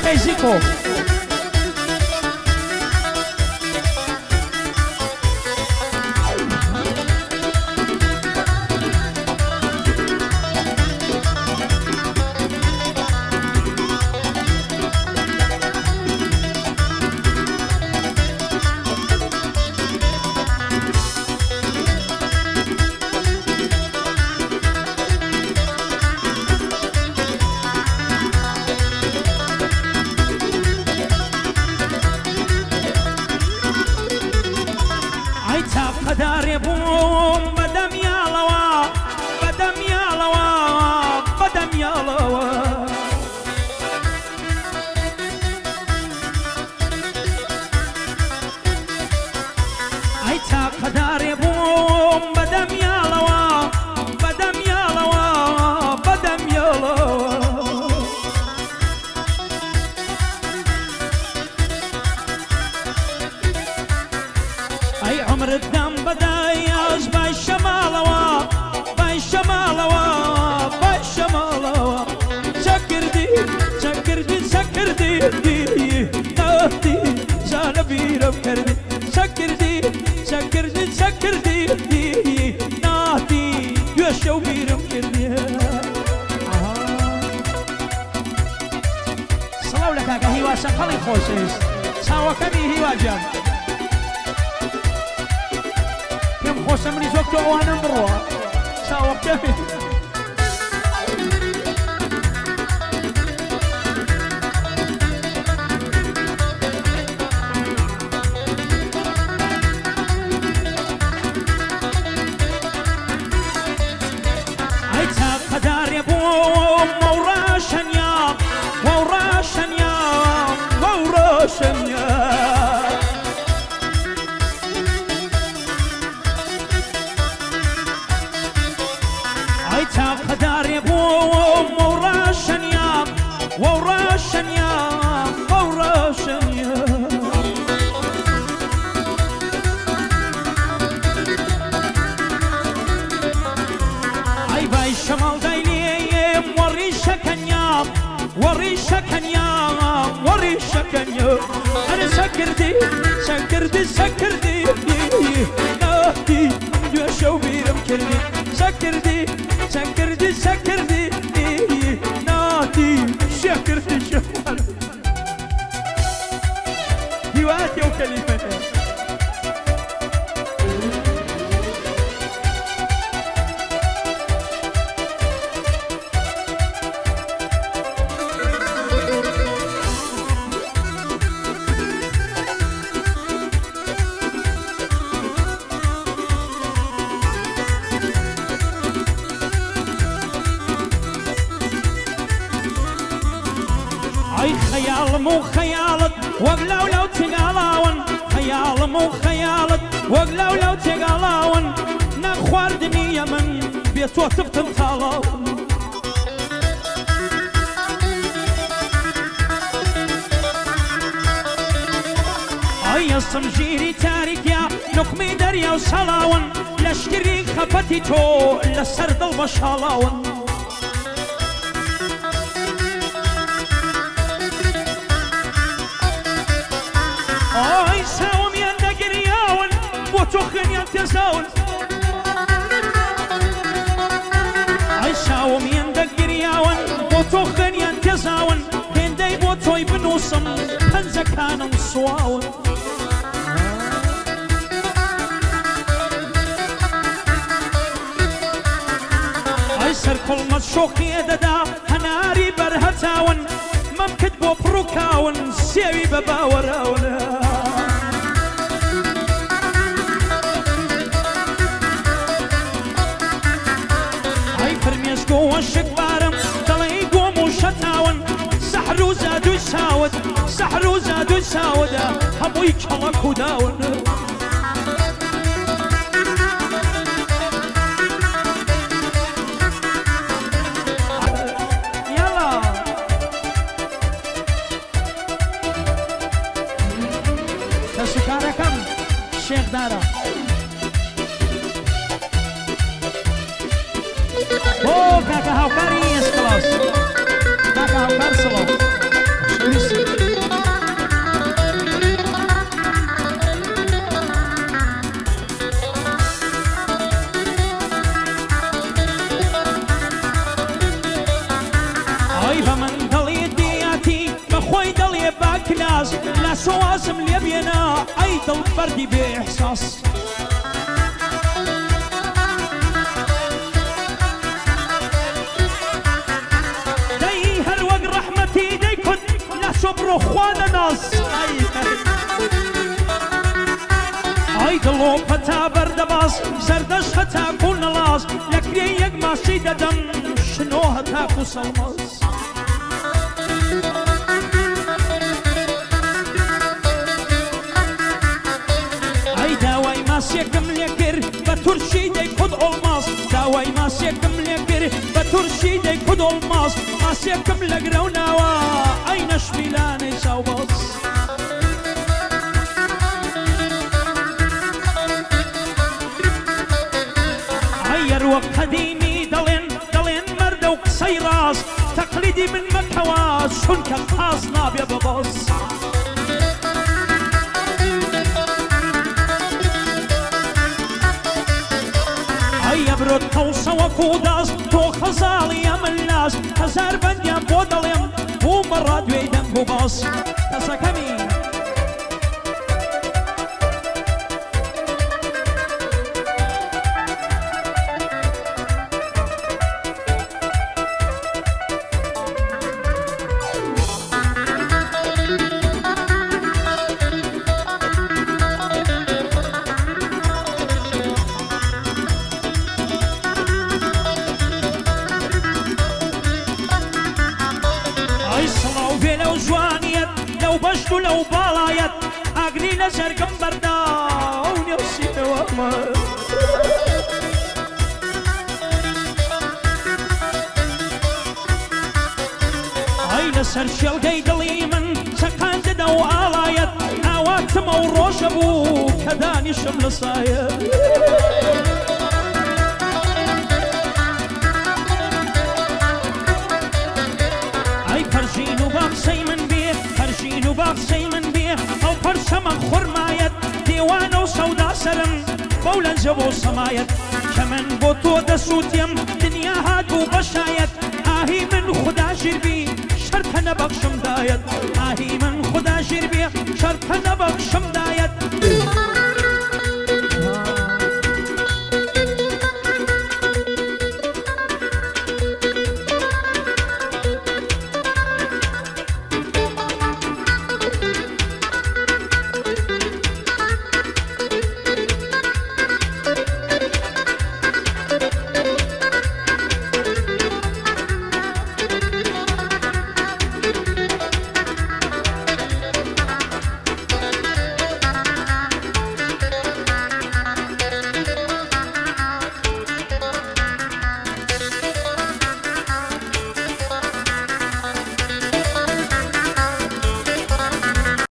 زيكو خەڵی خۆشەویست چاوەکەمی هیواجان پێم خۆشە منی زۆر تۆ ئەوانم بڕۆوە چاوەکەمی ئەی چاقەدارێ بووم وەڕاشەنیا وەڕاشەنیا وەڕاشەنیا ئەی چاقەدارێ بووم وەڕاشەنیا وەڕاشەنیا وەڕاشەنیا ئەی بای شەماڵ دایلێم وەڕیشەکەنیا وەڕیشەکەنیا وەڕیشەکەنیا ئەرە سەکردی سەکردی سەکردی ناتی دوێ شەو بیرم کردی سەکردی سەکردی سەکردی ناتی شەکردی شەوان هیواتی ئەو کەلیمەیە خيالم وخيالت وقلو لو تقالاون خيالم وخيالت وقلو لو تقالاون نخوار دنيا من بيتو تبتن تالاون اي الصمجيري تاريك يا نقمي دريا وصلاون لشكري خفتي تو لسرد البشالاون أي ساوم يندقر ياون وتخن ينتزاون أي ساوم يندقر ياون وتخن ينتزاون هندي بوتوي بنوسم هنزا كانوا صواون أي سر كل ما الشوقي ددا هناري برهتاون ممكن بو بروكاون سيوي بباوراون هاي فرميش قوة شكبارم دلي قوم وشتاون سحرو زادو يساود سحرو زادو يساود همو يكلك وداون شيخ دارا او كاكا هاوكاري يس خلاص كاكا هاوكار صلاة بردی بێ ئیحساس دەی هەر وەک ڕەحمەتی دەیکوت لە شۆبڕۆ خوا دەناس ئای دڵۆ پەتا بەردەباس سەردەش هەتاکو نەڵاس لە کرێ یەک ماسی دەدەم شنۆ هەتاکو سەڵماس داوای ماسێکم لێ کرد بە تورشی دەیکوت ئۆڵماس داوای ماسێکم لێ کرد بە تورشی دەیکوت ئۆڵماس ماسێکم لە گرەوناوە ئەی نەشمیلانەی چاوباس ئەی هەروەک قەدیمی دەڵێن مەردە و قسەی ڕاست تەقلیدی من مەکەوە چونکە قاس نابێ بەباس برۆت قەوسەوە کوداست تۆ خەزاڵی ئەمن لاس هەزار بەندیان بۆ دەڵێم بوومەڕا دوێی دەنگ و باس کەسەکەمی بەشت و لەو باڵایەت ئاگری لە جەرگم بەردا و نێوسینەوەمە ئای لەسەر شێڵگەی دڵی من چەقاندەدا و ئاڵایەت ئاواتمە و ڕۆژە بوو کە دانیشم لە سایە ئای پەرژین و باقسەی من پەرژین و باقسەی من بێ ئەو پەرچەمە خورمایەت دێوانە و سەودا سەرم بەو لەنجە بۆ سەمایەت کە من بۆ تۆ دەسووتێم دنیا هات بوو بەشایەت ئاهی من خدا ژیربی شەرتە نەبەخشم دایەت ئاهی من خدا ژیربێ شەرتە نەبەخشم